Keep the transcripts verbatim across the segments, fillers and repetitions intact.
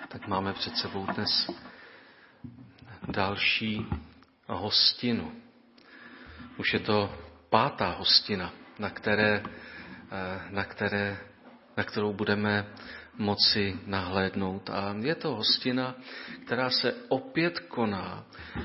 Tak máme před sebou dnes další hostinu. Už je to pátá hostina, na, které, na, které, na kterou budeme moci nahlédnout. A je to hostina, která se opět koná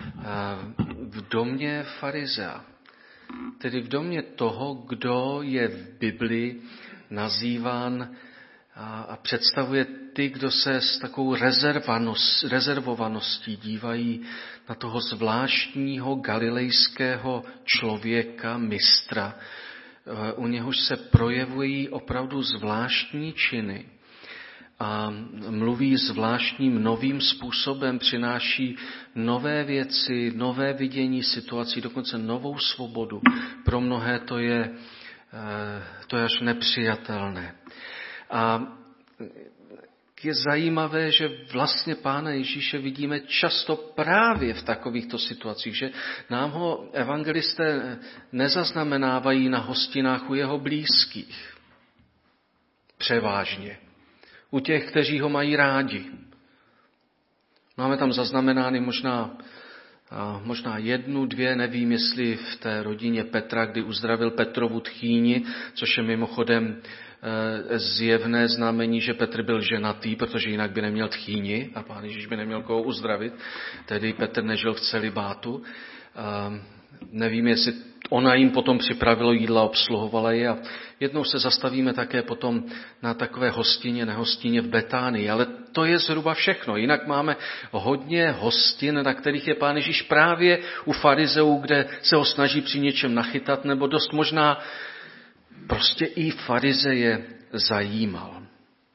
v domě farizea. Tedy v domě toho, kdo je v Biblii nazýván a představuje ty, kdo se s takovou rezervovaností dívají na toho zvláštního galilejského člověka, mistra. U něhož se projevují opravdu zvláštní činy a mluví zvláštním novým způsobem, přináší nové věci, nové vidění situací, dokonce novou svobodu. Pro mnohé to je, to je až nepřijatelné. A je zajímavé, že vlastně Pána Ježíše vidíme často právě v takovýchto situacích, že nám ho evangelisté nezaznamenávají na hostinách u jeho blízkých. Převážně. U těch, kteří ho mají rádi. Máme tam zaznamenány možná, možná jednu, dvě, nevím, jestli v té rodině Petra, kdy uzdravil Petrovu tchýni, což je mimochodem zjevné znamení, že Petr byl ženatý, protože jinak by neměl tchýni a Pán Ježíš by neměl koho uzdravit. Tedy Petr nežil v celibátu. Nevím, jestli ona jim potom připravilo jídla, obsluhovala je a jednou se zastavíme také potom na takové hostině, nehostině v Betánii, ale to je zhruba všechno. Jinak máme hodně hostin, na kterých je Pán Ježíš právě u farizeů, kde se ho snaží při něčem nachytat, nebo dost možná prostě i farizeje zajímal.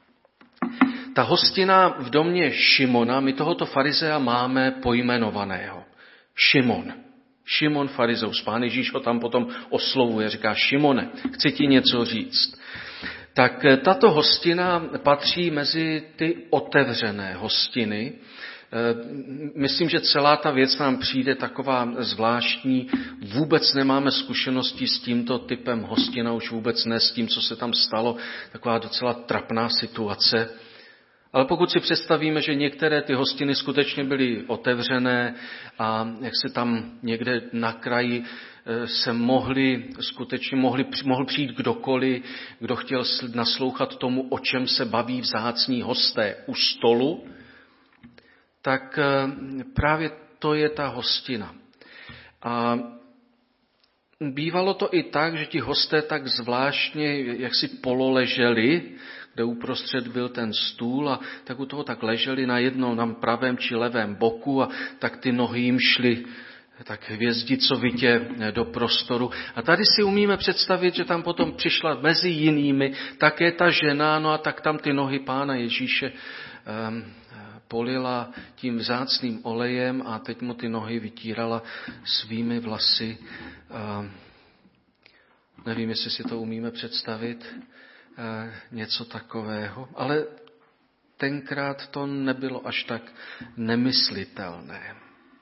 Ta hostina v domě Šimona, my tohoto farizea máme pojmenovaného. Šimon. Šimon farizeus. Pán Ježíš ho tam potom oslovuje, říká: Šimone, chci ti něco říct. Tak tato hostina patří mezi ty otevřené hostiny. Myslím, že celá ta věc nám přijde taková zvláštní. Vůbec nemáme zkušenosti s tímto typem hostina, už vůbec ne s tím, co se tam stalo. Taková docela trapná situace. Ale pokud si představíme, že některé ty hostiny skutečně byly otevřené a jak se tam někde na kraji se mohli, skutečně mohli, mohl přijít kdokoliv, kdo chtěl naslouchat tomu, o čem se baví vzácní hosté u stolu, tak právě to je ta hostina. A bývalo to i tak, že ti hosté tak zvláštně jaksi pololeželi, kde uprostřed byl ten stůl a tak u toho tak leželi na jednom, na pravém či levém boku a tak ty nohy jim šly tak hvězdicovitě do prostoru. A tady si umíme představit, že tam potom přišla mezi jinými také ta žena, no a tak tam ty nohy Pána Ježíše um, polila tím vzácným olejem a teď mu ty nohy vytírala svými vlasy. Um, nevím, jestli si to umíme představit, uh, něco takového, ale tenkrát to nebylo až tak nemyslitelné.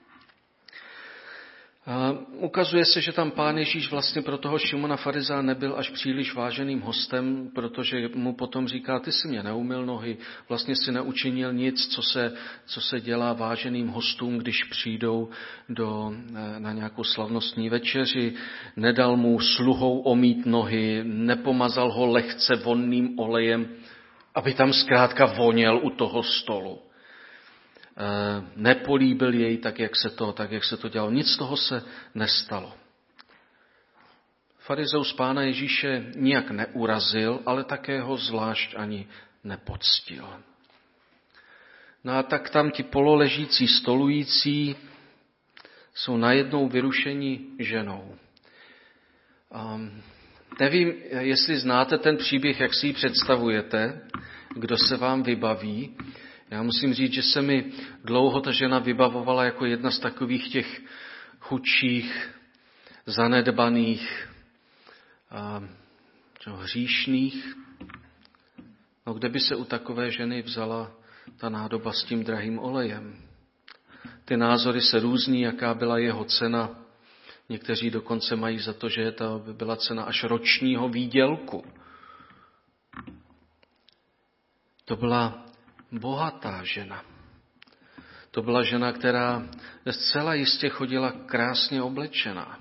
Uh, ukazuje se, že tam Pán Ježíš vlastně pro toho Šimona farizea nebyl až příliš váženým hostem, protože mu potom říká: ty si mě neumyl nohy, vlastně si neučinil nic, co se, co se dělá váženým hostům, když přijdou do, na nějakou slavnostní večeři, nedal mu sluhou omýt nohy, nepomazal ho lehce vonným olejem, aby tam zkrátka voněl u toho stolu. Nepolíbil jej tak, jak se to, tak, jak se to dělalo. Nic z toho se nestalo. Farizeus Pána Ježíše nijak neurazil, ale také ho zvlášť ani nepoctil. No a tak tam ti pololežící, stolující jsou najednou vyrušeni ženou. Um, nevím, jestli znáte ten příběh, jak si ji představujete, kdo se vám vybaví. Já musím říct, že se mi dlouho ta žena vybavovala jako jedna z takových těch chudších, zanedbaných, a, čo, hříšných. No kde by se u takové ženy vzala ta nádoba s tím drahým olejem? Ty názory se různí, jaká byla jeho cena. Někteří dokonce mají za to, že to by byla cena až ročního výdělku. To byla bohatá žena. To byla žena, která zcela jistě chodila krásně oblečená.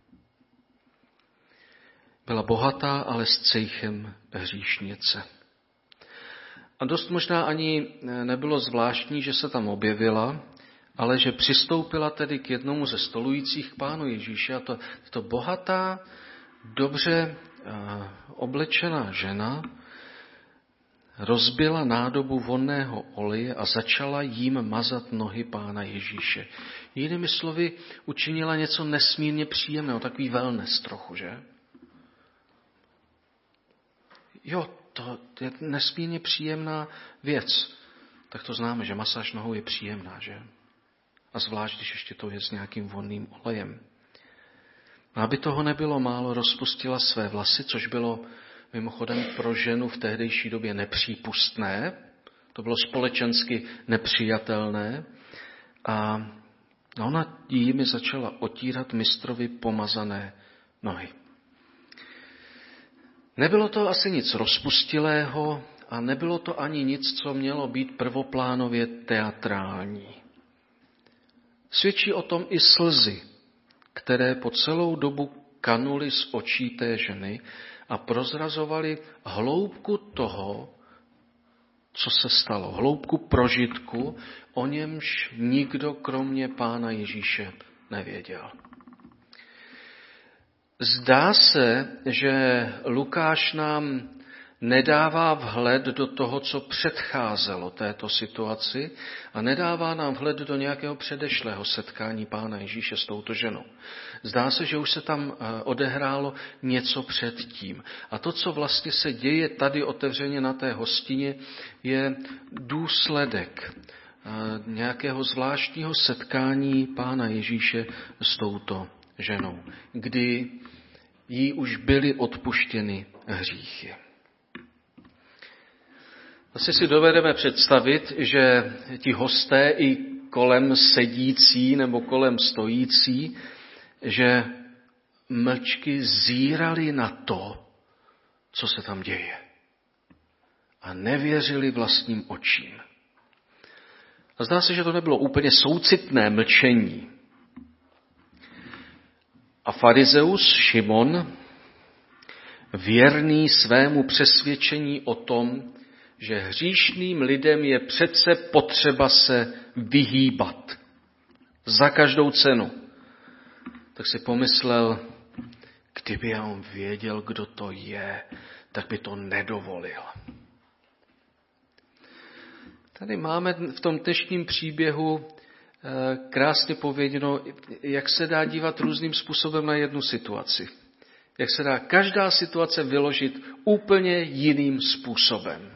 Byla bohatá, ale s cejchem hříšnice. A dost možná ani nebylo zvláštní, že se tam objevila, ale že přistoupila tedy k jednomu ze stolujících k Pánu Ježíše. A to, to bohatá, dobře oblečená žena rozbila nádobu vonného oleje a začala jím mazat nohy Pána Ježíše. Jinými slovy, učinila něco nesmírně příjemného, takový wellness trochu, že? Jo, to je nesmírně příjemná věc. Tak to známe, že masáž nohou je příjemná, že? A zvlášť, když ještě to je s nějakým vonným olejem. A aby toho nebylo málo, rozpustila své vlasy, což bylo mimochodem pro ženu v tehdejší době nepřípustné. To bylo společensky nepřijatelné. A ona jimi začala otírat mistrovi pomazané nohy. Nebylo to asi nic rozpustilého a nebylo to ani nic, co mělo být prvoplánově teatrální. Svědčí o tom i slzy, které po celou dobu kanuly z očí té ženy a prozrazovaly hloubku toho, co se stalo. Hloubku prožitku, o němž nikdo kromě Pána Ježíše nevěděl. Zdá se, že Lukáš nám nedává vhled do toho, co předcházelo této situaci a nedává nám vhled do nějakého předešlého setkání Pána Ježíše s touto ženou. Zdá se, že už se tam odehrálo něco předtím. A to, co vlastně se děje tady otevřeně na té hostině, je důsledek nějakého zvláštního setkání Pána Ježíše s touto ženou, kdy jí už byly odpuštěny hříchy. Asi si dovedeme představit, že ti hosté i kolem sedící nebo kolem stojící, že mlčky zírali na to, co se tam děje. A nevěřili vlastním očím. A zdá se, že to nebylo úplně soucitné mlčení. A farizeus Šimon, věrný svému přesvědčení o tom, že hříšným lidem je přece potřeba se vyhýbat za každou cenu, tak si pomyslel, kdyby on věděl, kdo to je, tak by to nedovolil. Tady máme v tom dnešním příběhu krásně pověděno, jak se dá dívat různým způsobem na jednu situaci. Jak se dá každá situace vyložit úplně jiným způsobem.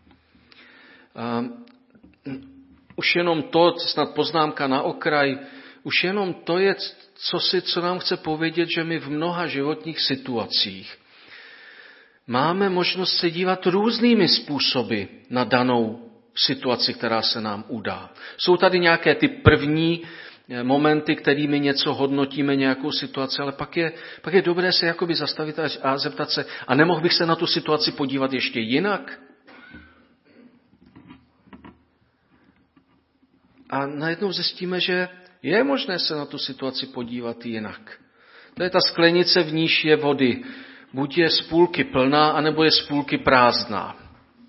Už jenom to, snad poznámka na okraj, už jenom to je, co, si, co nám chce povědět, že my v mnoha životních situacích máme možnost se dívat různými způsoby na danou situaci, která se nám udá. Jsou tady nějaké ty první momenty, kterými něco hodnotíme, nějakou situaci, ale pak je, pak je dobré se jakoby zastavit a zeptat se, a nemohl bych se na tu situaci podívat ještě jinak? A najednou zjistíme, že je možné se na tu situaci podívat jinak. To je ta sklenice, v níž je vody. Buď je z půlky plná, anebo je z půlky prázdná.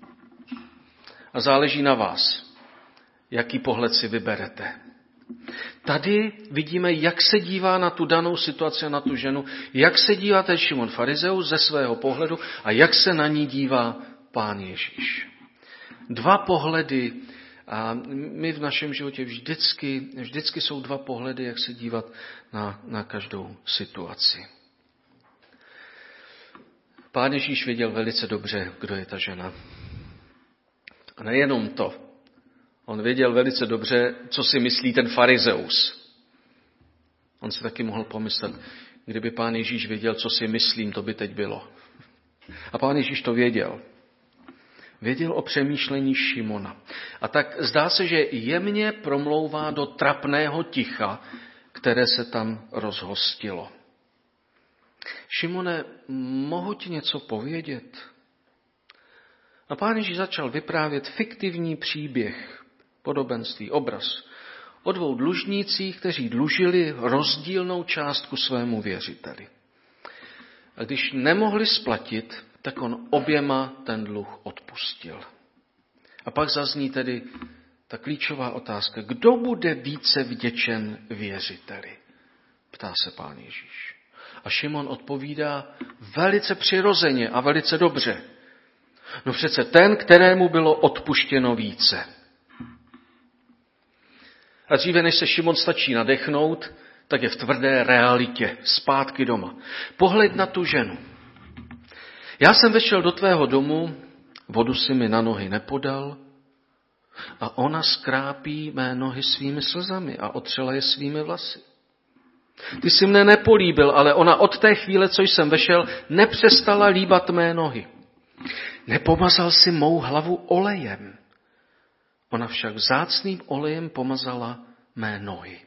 A záleží na vás, jaký pohled si vyberete. Tady vidíme, jak se dívá na tu danou situaci a na tu ženu, jak se dívá ten Šimon farizeus ze svého pohledu a jak se na ní dívá Pán Ježíš. Dva pohledy. A my v našem životě vždycky, vždycky jsou dva pohledy, jak se dívat na, na každou situaci. Pán Ježíš věděl velice dobře, kdo je ta žena. A nejenom to. On věděl velice dobře, co si myslí ten farizeus. On si taky mohl pomyslet, kdyby Pán Ježíš věděl, co si myslím, to by teď bylo. A Pán Ježíš to věděl. Věděl o přemýšlení Šimona. A tak zdá se, že jemně promlouvá do trapného ticha, které se tam rozhostilo. Šimone, mohu ti něco povědět? A Pán Ježíš začal vyprávět fiktivní příběh, podobenství, obraz o dvou dlužnících, kteří dlužili rozdílnou částku svému věřiteli. A když nemohli splatit, tak on oběma ten dluh odpustil. A pak zazní tedy ta klíčová otázka, kdo bude více vděčen věřiteli? Ptá se Pán Ježíš. A Šimon odpovídá velice přirozeně a velice dobře. No přece ten, kterému bylo odpuštěno více. A dříve, než se Šimon stačí nadechnout, tak je v tvrdé realitě, zpátky doma. Pohled na tu ženu. Já jsem vešel do tvého domu, vodu si mi na nohy nepodal a ona skrápí mé nohy svými slzami a otřela je svými vlasy. Ty jsi mne nepolíbil, ale ona od té chvíle, co jsem vešel, nepřestala líbat mé nohy. Nepomazal si mou hlavu olejem. Ona však vzácným olejem pomazala mé nohy.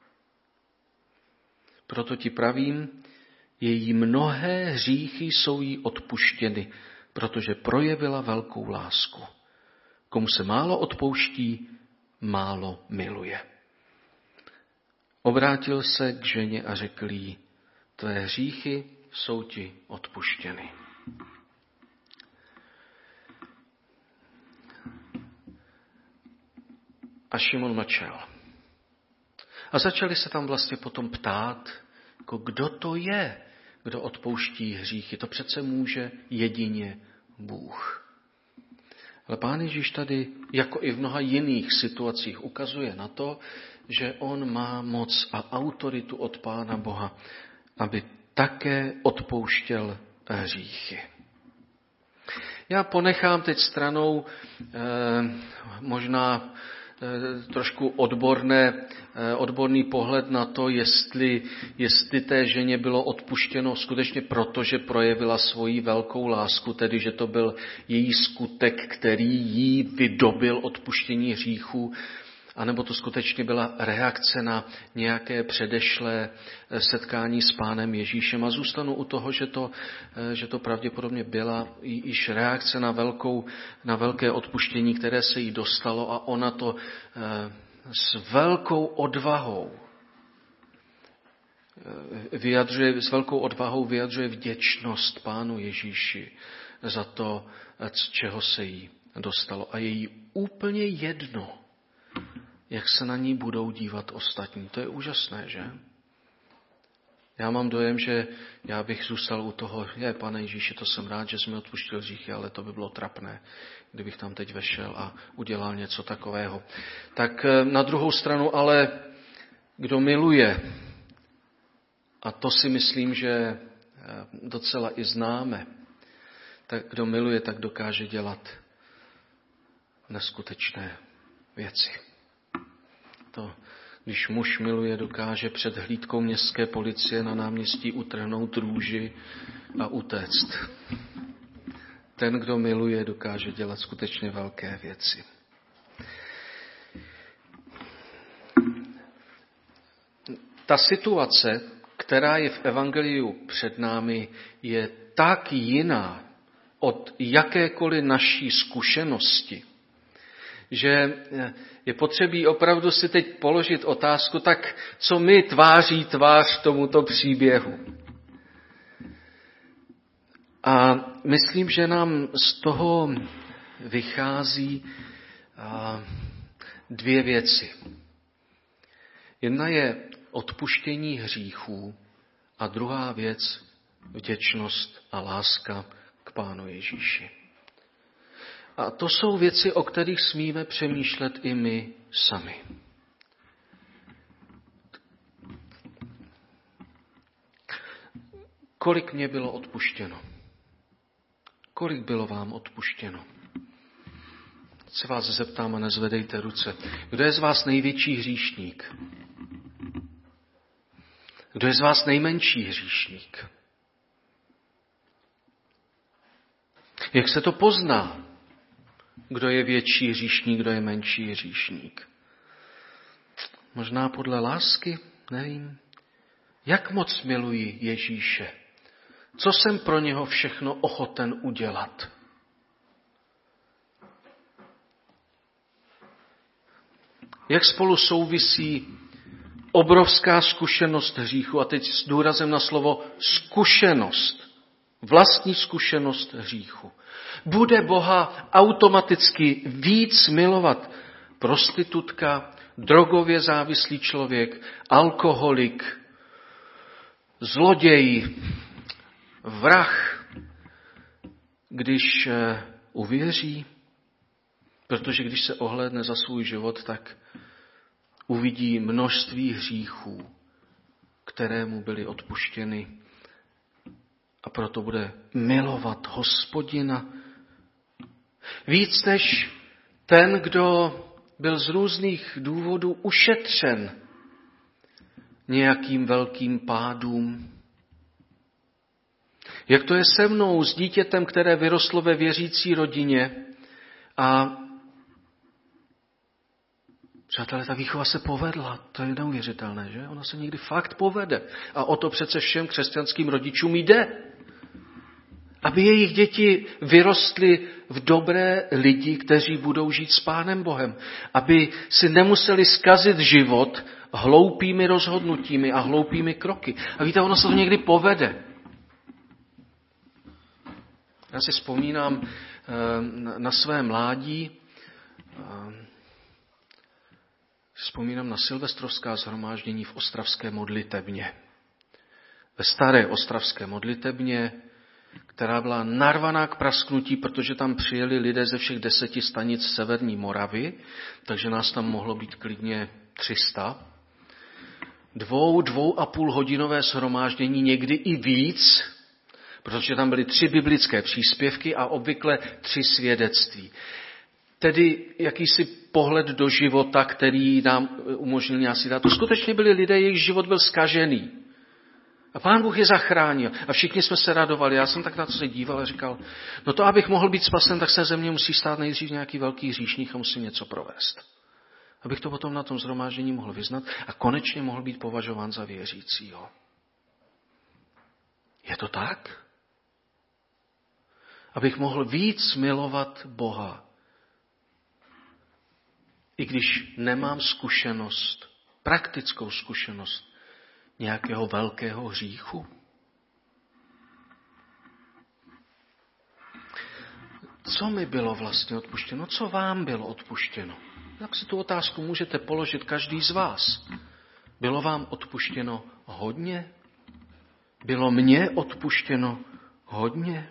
Proto ti pravím, její mnohé hříchy jsou jí odpuštěny, protože projevila velkou lásku. Komu se málo odpouští, málo miluje. Obrátil se k ženě a řekl jí, tvé hříchy jsou ti odpuštěny. A Šimon mlčel. A začali se tam vlastně potom ptát, jako kdo to je, kdo odpouští hříchy. To přece může jedině Bůh. Ale Pán Ježíš tady, jako i v mnoha jiných situacích, ukazuje na to, že on má moc a autoritu od Pána Boha, aby také odpouštěl hříchy. Já ponechám teď stranou eh, možná trošku odborné, odborný pohled na to, jestli, jestli té ženě bylo odpuštěno skutečně proto, že projevila svoji velkou lásku, tedy že to byl její skutek, který jí vydobil odpuštění hříchů, anebo to skutečně byla reakce na nějaké předešlé setkání s Pánem Ježíšem. A zůstanu u toho, že to, že to pravděpodobně byla již reakce na, velkou, na velké odpuštění, které se jí dostalo a ona to s velkou odvahou vyjadřuje, s velkou odvahou vyjadřuje vděčnost Pánu Ježíši za to, z čeho se jí dostalo. A je jí úplně jedno, jak se na ní budou dívat ostatní. To je úžasné, že? Já mám dojem, že já bych zůstal u toho, je, Pane Ježíši, to jsem rád, že jsi mi odpuštil hříchy, ale to by bylo trapné, kdybych tam teď vešel a udělal něco takového. Tak na druhou stranu ale, kdo miluje, a to si myslím, že docela i známe, tak kdo miluje, tak dokáže dělat neskutečné věci. To, když muž miluje, dokáže před hlídkou městské policie na náměstí utrhnout růži a utéct. Ten, kdo miluje, dokáže dělat skutečně velké věci. Ta situace, která je v evangeliu před námi, je tak jiná od jakékoliv naší zkušenosti, že je potřebí opravdu si teď položit otázku, tak co mi tváří tvář tomuto příběhu. A myslím, že nám z toho vychází dvě věci. Jedna je odpuštění hříchů a druhá věc vděčnost a láska k Pánu Ježíši. A to jsou věci, o kterých smíme přemýšlet i my sami. Kolik mě bylo odpuštěno? Kolik bylo vám odpuštěno? Se vás zeptám a nezvedejte ruce. Kdo je z vás největší hříšník? Kdo je z vás nejmenší hříšník? Jak se to pozná? Kdo je větší hříšník, kdo je menší hříšník? Možná podle lásky? Nevím. Jak moc miluji Ježíše? Co jsem pro něho všechno ochoten udělat? Jak spolu souvisí obrovská zkušenost hříchu, a teď s důrazem na slovo zkušenost, vlastní zkušenost hříchu. Bude Boha automaticky víc milovat prostitutka, drogově závislý člověk, alkoholik, zloděj, vrah, když uvěří? Protože když se ohlédne za svůj život, tak uvidí množství hříchů, které mu byly odpuštěny, a proto bude milovat Hospodina víc než ten, kdo byl z různých důvodů ušetřen nějakým velkým pádům. Jak to je se mnou, s dítětem, které vyrostlo ve věřící rodině a přátelé, ta výchova se povedla. To je neuvěřitelné, že? Ona se někdy fakt povede. A o to přece všem křesťanským rodičům jde. Aby jejich děti vyrostly v dobré lidi, kteří budou žít s Pánem Bohem. Aby si nemuseli zkazit život hloupými rozhodnutími a hloupými kroky. A víte, ono se to někdy povede. Já si vzpomínám na své mládí, vzpomínám na silvestrovská shromáždění v ostravské modlitebně. Ve staré ostravské modlitebně, která byla narvaná k prasknutí, protože tam přijeli lidé ze všech deseti stanic severní Moravy, takže nás tam mohlo být klidně tři sta. Dvou, dvou a půl hodinové shromáždění, někdy i víc, protože tam byly tři biblické příspěvky a obvykle tři svědectví. Tedy jakýsi pohled do života, který nám umožnil nějaký dát. To skutečně byli lidé, jejich život byl zkažený. A Pán Bůh je zachránil. A všichni jsme se radovali. Já jsem tak na to se díval a říkal, no to, abych mohl být spasen, tak se ze mě musí stát nejdřív nějaký velký hříšník a musím něco provést. Abych to potom na tom shromáždění mohl vyznat a konečně mohl být považován za věřícího. Je to tak? Abych mohl víc milovat Boha, i když nemám zkušenost, praktickou zkušenost nějakého velkého hříchu? Co mi bylo vlastně odpuštěno? Co vám bylo odpuštěno? Tak si tu otázku můžete položit každý z vás. Bylo vám odpuštěno hodně? Bylo mně odpuštěno hodně?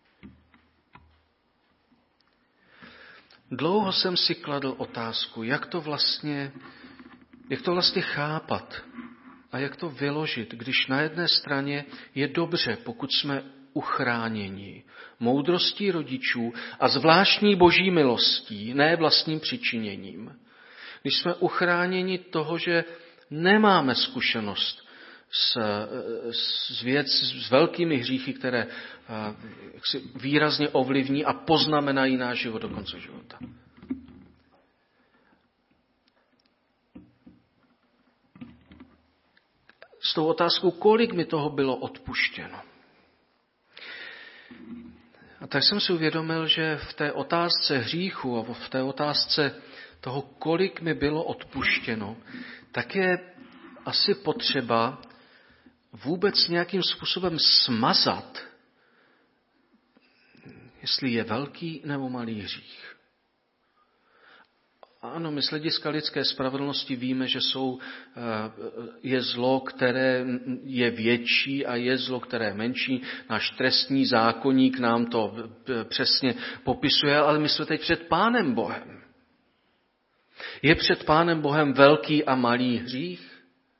Dlouho jsem si kladl otázku, jak to vlastně, jak to vlastně chápat a jak to vyložit, když na jedné straně je dobře, pokud jsme uchráněni moudrostí rodičů a zvláštní boží milostí, ne vlastním přičiněním. Když jsme uchráněni toho, že nemáme zkušenost s, s, věc, s velkými hříchy, které jaksi výrazně ovlivní a poznamenají náš život do konce života. S tou otázkou, kolik mi toho bylo odpuštěno. A tak jsem si uvědomil, že v té otázce hříchu a v té otázce toho, kolik mi bylo odpuštěno, tak je asi potřeba vůbec nějakým způsobem smazat, jestli je velký nebo malý hřích. Ano, my z hlediska lidské spravedlnosti víme, že jsou, je zlo, které je větší a je zlo, které je menší. Náš trestní zákoník nám to přesně popisuje, ale my jsme teď před Pánem Bohem. Je před Pánem Bohem velký a malý hřích?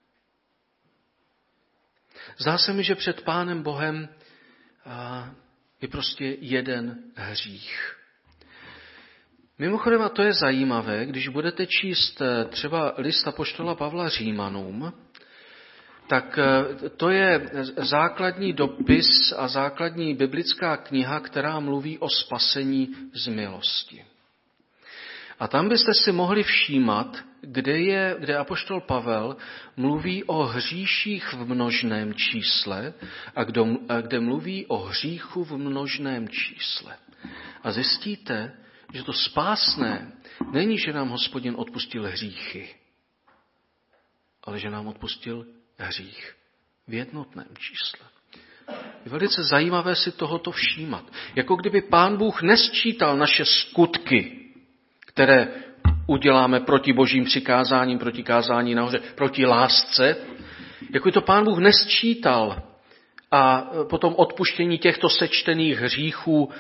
Zdá se mi, že před Pánem Bohem je prostě jeden hřích. Mimochodem, a to je zajímavé, když budete číst třeba list apoštola Pavla Římanům, tak to je základní dopis a základní biblická kniha, která mluví o spasení z milosti. A tam byste si mohli všímat, kde, je, kde apoštol Pavel mluví o hříších v množném čísle a kde, a kde mluví o hříchu v množném čísle. A zjistíte, že to spásné není, že nám Hospodin odpustil hříchy, ale že nám odpustil hřích v jednotném čísle. Je velice zajímavé si tohoto všímat. Jako kdyby Pán Bůh nesčítal naše skutky, které uděláme proti božím přikázáním, proti kázání nahoře, proti lásce. Jako to Pán Bůh nesčítal a potom odpuštění těchto sečtených hříchů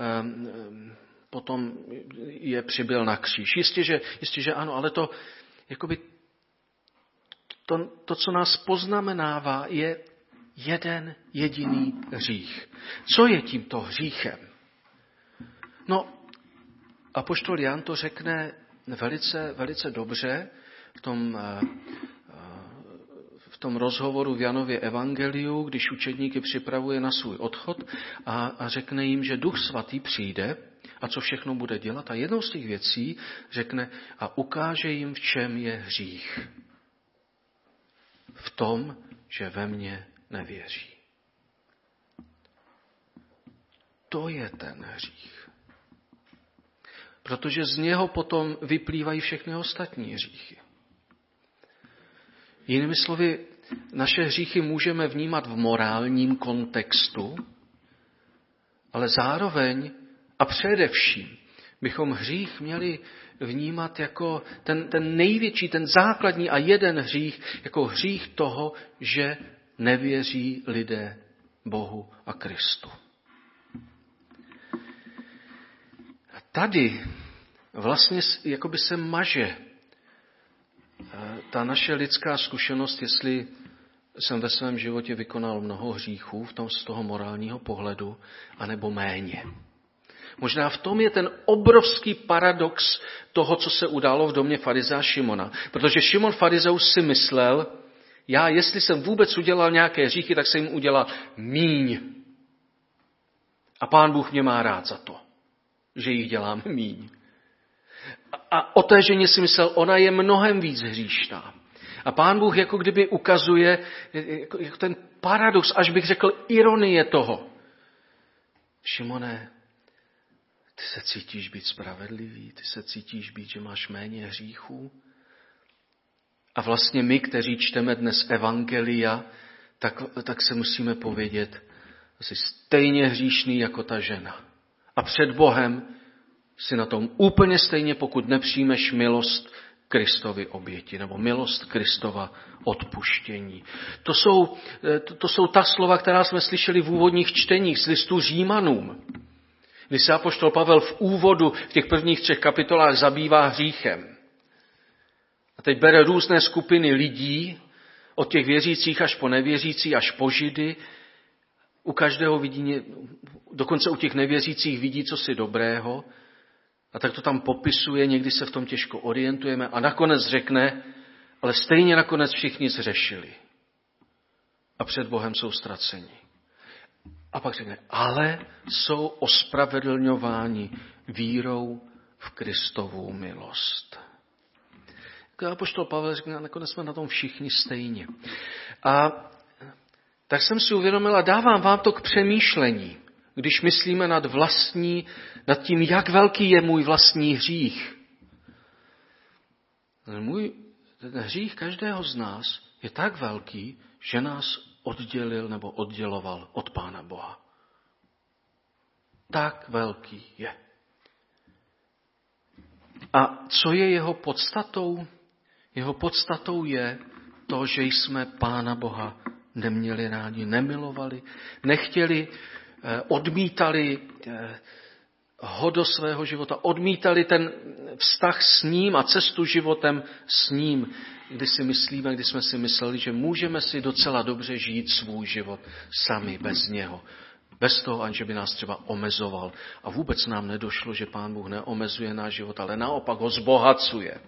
potom je přibyl na kříž. Jistě, že, jistě, že ano, ale to, jakoby, to, to, co nás poznamenává, je jeden jediný hřích. Co je tímto hříchem? No, apoštol Jan to řekne velice, velice dobře v tom, v tom rozhovoru v Janově evangeliu, když učedníky připravuje na svůj odchod a, a řekne jim, že Duch Svatý přijde a co všechno bude dělat. A jednou z těch věcí řekne a ukáže jim, v čem je hřích. V tom, že ve mně nevěří. To je ten hřích. Protože z něho potom vyplývají všechny ostatní hříchy. Jinými slovy, naše hříchy můžeme vnímat v morálním kontextu, ale zároveň a především bychom hřích měli vnímat jako ten, ten největší, ten základní a jeden hřích, jako hřích toho, že nevěří lidé Bohu a Kristu. A tady vlastně jakoby se maže ta naše lidská zkušenost, jestli jsem ve svém životě vykonal mnoho hříchů v tom, z toho morálního pohledu, anebo méně. Možná v tom je ten obrovský paradox toho, co se událo v domě farizea Šimona. Protože Šimon farizeus si myslel, já, jestli jsem vůbec udělal nějaké hříchy, tak jsem jim udělal míň. A Pán Bůh mě má rád za to, že jich dělám míň. A o té ženě si myslel, ona je mnohem víc hříšná. A Pán Bůh jako kdyby ukazuje jako ten paradox, až bych řekl ironie toho. Šimone, ty se cítíš být spravedlivý, ty se cítíš být, že máš méně hříchů. A vlastně my, kteří čteme dnes evangelia, tak, tak se musíme povědět, jsi stejně hříšný jako ta žena. A před Bohem si na tom úplně stejně, pokud nepřijmeš milost Kristovy oběti, nebo milost Kristova odpuštění. To jsou, to, to jsou ta slova, která jsme slyšeli v úvodních čteních z listu Římanům. Když se apoštol Pavel v úvodu v těch prvních třech kapitolách zabývá hříchem. A teď bere různé skupiny lidí, od těch věřících až po nevěřící, až po židy. U každého vidí, dokonce u těch nevěřících vidí cosi dobrého. A tak to tam popisuje, někdy se v tom těžko orientujeme a nakonec řekne, ale stejně nakonec všichni zřešili. A před Bohem jsou ztraceni. A pak řekne, ale jsou ospravedlňováni vírou v Kristovu milost. Apoštol Pavel řekne, nakonec jsme na tom všichni stejně. A tak jsem si uvědomil a dávám vám to k přemýšlení, když myslíme nad vlastní, nad tím, jak velký je můj vlastní hřích. Můj ten hřích každého z nás je tak velký, že nás oddělil nebo odděloval od Pána Boha. Tak velký je. A co je jeho podstatou? Jeho podstatou je to, že jsme Pána Boha neměli rádi, nemilovali, nechtěli, odmítali ho do svého života, odmítali ten vztah s ním a cestu životem s ním, kdy si myslíme, kdy jsme si mysleli, že můžeme si docela dobře žít svůj život sami bez něho. Bez toho, aniž by nás třeba omezoval. A vůbec nám nedošlo, že Pán Bůh neomezuje náš život, ale naopak ho zbohacuje.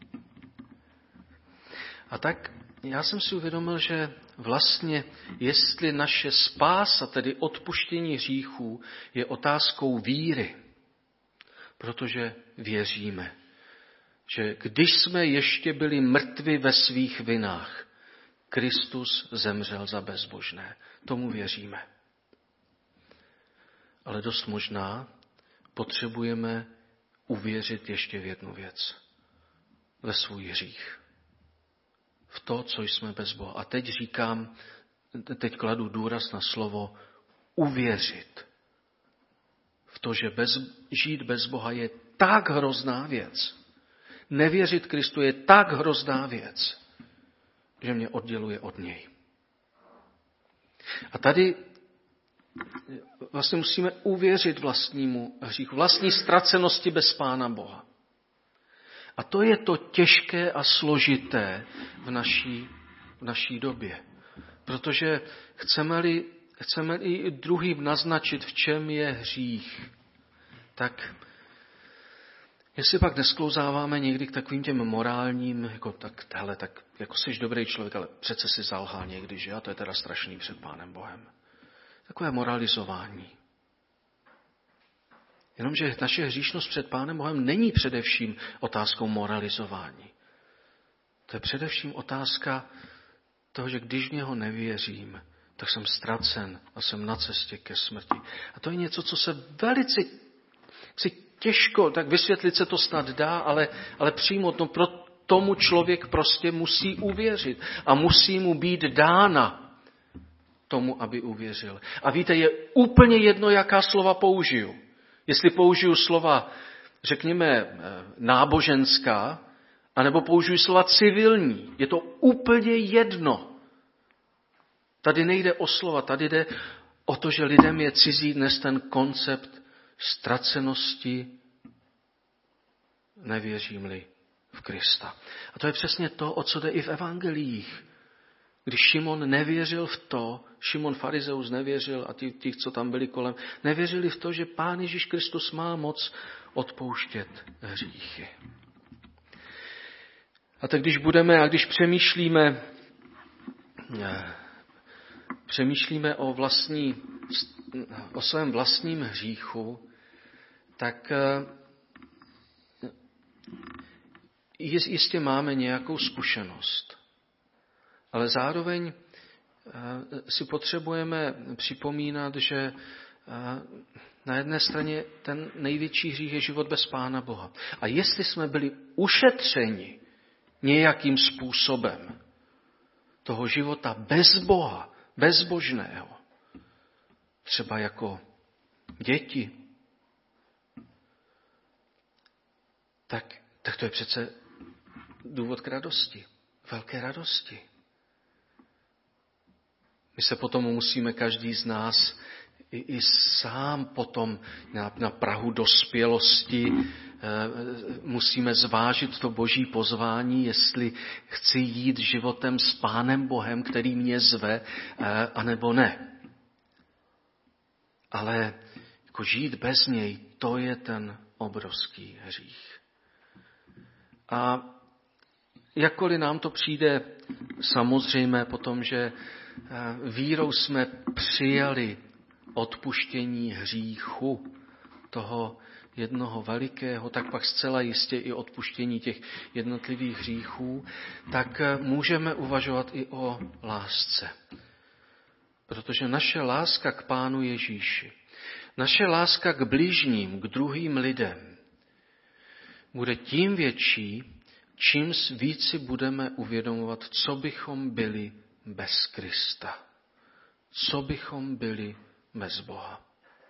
A tak já jsem si uvědomil, že vlastně, jestli naše spása, tedy odpuštění hříchů, je otázkou víry, protože věříme, že když jsme ještě byli mrtvi ve svých vinách, Kristus zemřel za bezbožné. Tomu věříme. Ale dost možná potřebujeme uvěřit ještě v jednu věc. Ve svůj hřích. V to, co jsme bez Boha. A teď říkám, teď kladu důraz na slovo uvěřit. V to, že bez, žít bez Boha je tak hrozná věc. Nevěřit Kristu je tak hrozná věc, že mě odděluje od něj. A tady vlastně musíme uvěřit vlastnímu hříchu, vlastní ztracenosti bez Pána Boha. A to je to těžké a složité v naší, v naší době. Protože chceme-li, chceme-li druhým naznačit, v čem je hřích, tak jestli pak nesklouzáváme někdy k takovým těm morálním, jako tak, hele, tak jako jsi dobrý člověk, ale přece si zalhal někdy, že? A to je teda strašný před Pánem Bohem. Takové moralizování. Jenomže naše hříšnost před Pánem Bohem není především otázkou moralizování. To je především otázka toho, že když v něho nevěřím, tak jsem ztracen a jsem na cestě ke smrti. A to je něco, co se velice si těžko, tak vysvětlit se to snad dá, ale, ale přímo to, pro tomu člověk prostě musí uvěřit a musí mu být dána tomu, aby uvěřil. A víte, je úplně jedno, jaká slova použiju. Jestli použiju slova, řekněme, náboženská, anebo použiju slova civilní. Je to úplně jedno. Tady nejde o slova, tady jde o to, že lidem je cizí dnes ten koncept ztracenosti, nevěřím-li v Krista. A to je přesně to, o co jde i v evangeliích. Když Šimon nevěřil v to, Šimon farizeus nevěřil a ti, ti, co tam byli kolem, nevěřili v to, že Pán Ježíš Kristus má moc odpouštět hříchy. A tak když budeme a když přemýšlíme, přemýšlíme o, vlastní, o svém vlastním hříchu, tak jistě máme nějakou zkušenost. Ale zároveň si potřebujeme připomínat, že na jedné straně ten největší hřích je život bez Pána Boha. A jestli jsme byli ušetřeni nějakým způsobem toho života bez Boha, bezbožného, třeba jako děti, tak, tak to je přece důvod k radosti, velké radosti. My se potom musíme každý z nás i, i sám potom na, na prahu dospělosti e, musíme zvážit to boží pozvání, jestli chci jít životem s Pánem Bohem, který mě zve, e, anebo ne. Ale jako žít bez něj, to je ten obrovský hřích. A jakkoliv nám to přijde samozřejmé potom, že vírou jsme přijali odpuštění hříchu toho jednoho velikého, tak pak zcela jistě i odpuštění těch jednotlivých hříchů, tak můžeme uvažovat i o lásce. Protože naše láska k Pánu Ježíši, naše láska k bližním, k druhým lidem, bude tím větší, čím víc si budeme uvědomovat, co bychom byli bez Krista. Co bychom byli bez Boha.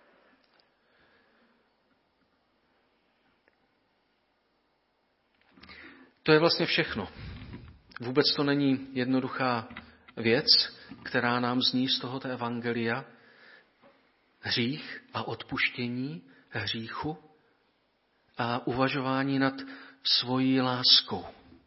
To je vlastně všechno. Vůbec to není jednoduchá věc, která nám zní z tohoto evangelia. Hřích a odpuštění hříchu a uvažování nad svojí láskou.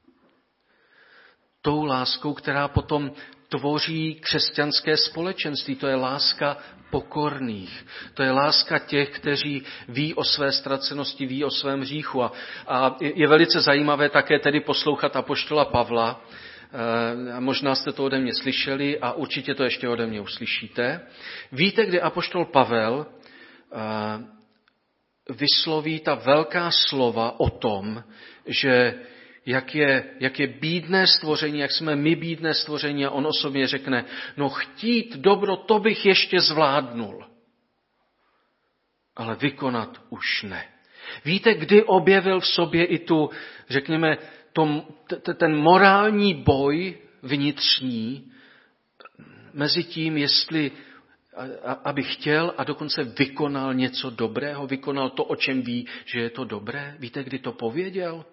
Tou láskou, která potom tvoří křesťanské společenství. To je láska pokorných. To je láska těch, kteří ví o své ztracenosti, ví o svém hříchu. A, a je velice zajímavé také tedy poslouchat apoštola Pavla. E, možná jste to ode mě slyšeli a určitě to ještě ode mě uslyšíte. Víte, kdy apoštol Pavel e, vysloví ta velká slova o tom, že jak je, jak je bídné stvoření, jak jsme my bídné stvoření a on osobně řekne, no chtít dobro, to bych ještě zvládnul, ale vykonat už ne. Víte, kdy objevil v sobě i tu, řekněme, tom, t- ten morální boj vnitřní mezi tím, jestli aby chtěl a dokonce vykonal něco dobrého, vykonal to, o čem ví, že je to dobré. Víte, kdy to pověděl?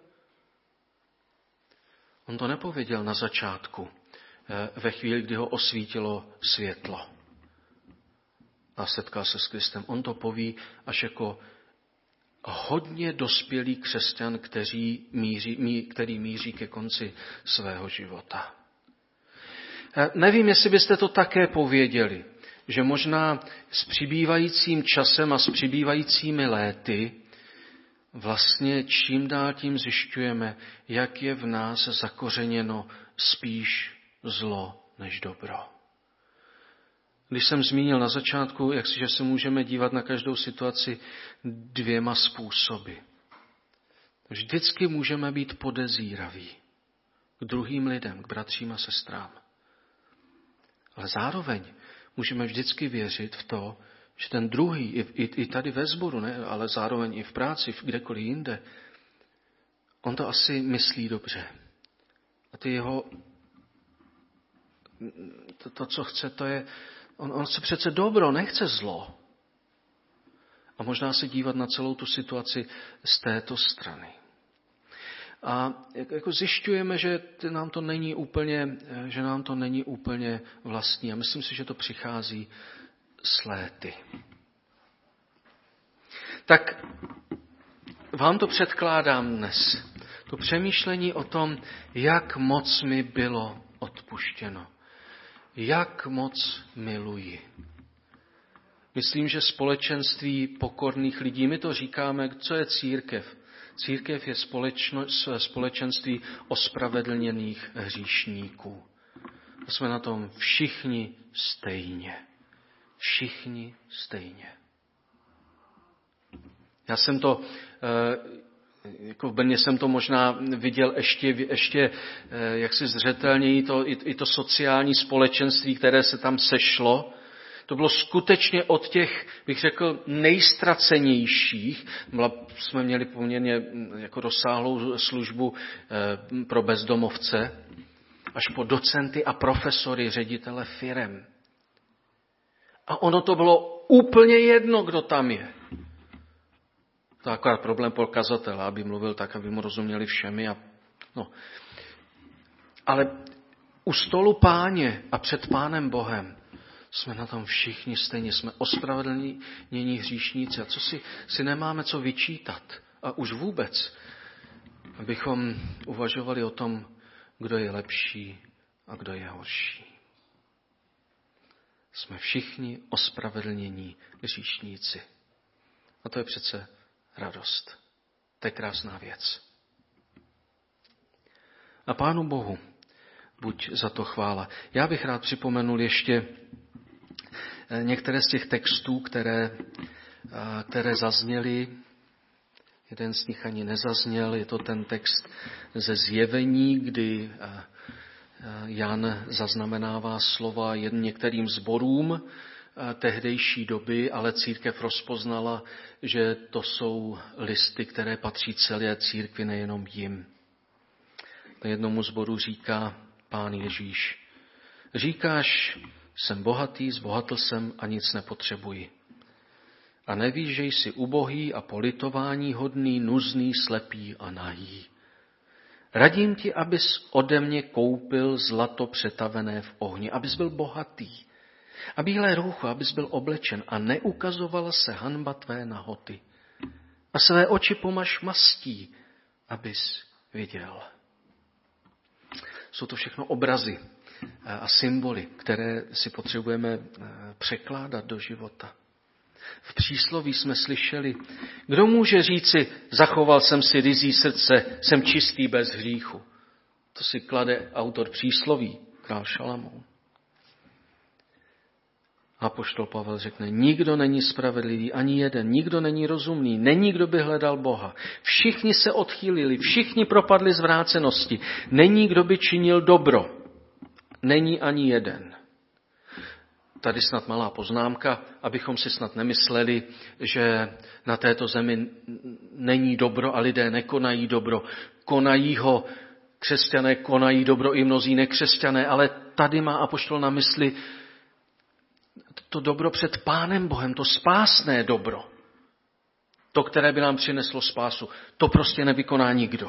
On to nepověděl na začátku, ve chvíli, kdy ho osvítilo světlo a setkal se s Kristem. On to poví až jako hodně dospělý křesťan, který míří, který míří ke konci svého života. Nevím, jestli byste to také pověděli, že možná s přibývajícím časem a s přibývajícími léty vlastně čím dál tím zjišťujeme, jak je v nás zakořeněno spíš zlo než dobro. Když jsem zmínil na začátku, jak si, že se můžeme dívat na každou situaci dvěma způsoby. Vždycky můžeme být podezíraví k druhým lidem, k bratřím a sestrám. Ale zároveň můžeme vždycky věřit v to, že ten druhý, i, i, i tady ve sboru, ne, ale zároveň i v práci, kdekoliv jinde, on to asi myslí dobře. A ty jeho, to, to co chce, to je, on, on chce přece dobro, nechce zlo. A možná se dívat na celou tu situaci z této strany. A jako zjišťujeme, že nám to není úplně, že nám to není úplně vlastní. A myslím si, že to přichází s léty. Tak vám to předkládám dnes. To přemýšlení o tom, jak moc mi bylo odpuštěno. Jak moc miluji. Myslím, že společenství pokorných lidí, my to říkáme, co je církev. Církev je společenství ospravedlněných hříšníků. A jsme na tom všichni stejně. Všichni stejně. Já jsem to, jako v Brně jsem to možná viděl ještě, ještě jaksi zřetelněji, to, i, i to sociální společenství, které se tam sešlo. To bylo skutečně od těch, bych řekl, nejztracenějších. Jsme měli poměrně jako rozsáhlou službu pro bezdomovce, až po docenty a profesory, ředitele firem. A ono to bylo úplně jedno, kdo tam je. To je akorát problém pro kazatele, aby mluvil tak, aby mu rozuměli všemi. A, no. Ale u stolu Páně a před Pánem Bohem jsme na tom všichni stejně, jsme ospravedlnění hříšníci. A co si, si nemáme co vyčítat? A už vůbec, abychom uvažovali o tom, kdo je lepší a kdo je horší. Jsme všichni ospravedlnění hříšníci. A to je přece radost. To je krásná věc. A Pánu Bohu buď za to chvála. Já bych rád připomenul ještě některé z těch textů, které, které zazněly. Jeden z nich ani nezazněl. Je to ten text ze Zjevení, kdy Jan zaznamenává slova jen některým sborům tehdejší doby, ale církev rozpoznala, že to jsou listy, které patří celé církvi, nejenom jim. Na jednomu sboru říká Pán Ježíš: říkáš, jsem bohatý, zbohatl jsem a nic nepotřebuji. A nevíš, že jsi ubohý a politování hodný, nuzný, slepý a nahý. Radím ti, abys ode mě koupil zlato přetavené v ohni, abys byl bohatý. A bílé roucho, abys byl oblečen a neukazovala se hanba tvé nahoty. A své oči pomaž mastí, abys viděl. Jsou to všechno obrazy a symboly, které si potřebujeme překládat do života. V přísloví jsme slyšeli, kdo může říci, zachoval jsem si ryzí srdce, jsem čistý bez hříchu. To si klade autor přísloví, král Šalamoun. Apoštol Pavel řekne, nikdo není spravedlivý, ani jeden, nikdo není rozumný, není kdo by hledal Boha. Všichni se odchýlili, všichni propadli zvrácenosti, není kdo by činil dobro, není ani jeden. tady snad malá poznámka, abychom si snad nemysleli, že na této zemi není dobro a lidé nekonají dobro. Konají ho křesťané, konají dobro i mnozí nekřesťané, ale tady má apoštol na mysli to dobro před Pánem Bohem, to spásné dobro. To, které by nám přineslo spásu. To prostě nevykoná nikdo.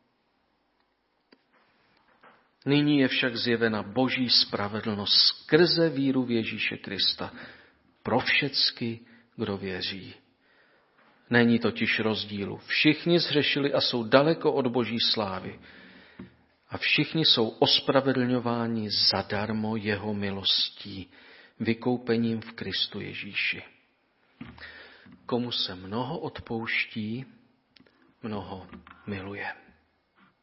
Nyní je však zjevena Boží spravedlnost skrze víru v Ježíše Krista pro všecky, kdo věří. Není totiž rozdílu. Všichni zhřešili a jsou daleko od Boží slávy. A všichni jsou ospravedlňováni zadarmo jeho milostí, vykoupením v Kristu Ježíši. Komu se mnoho odpouští, mnoho miluje.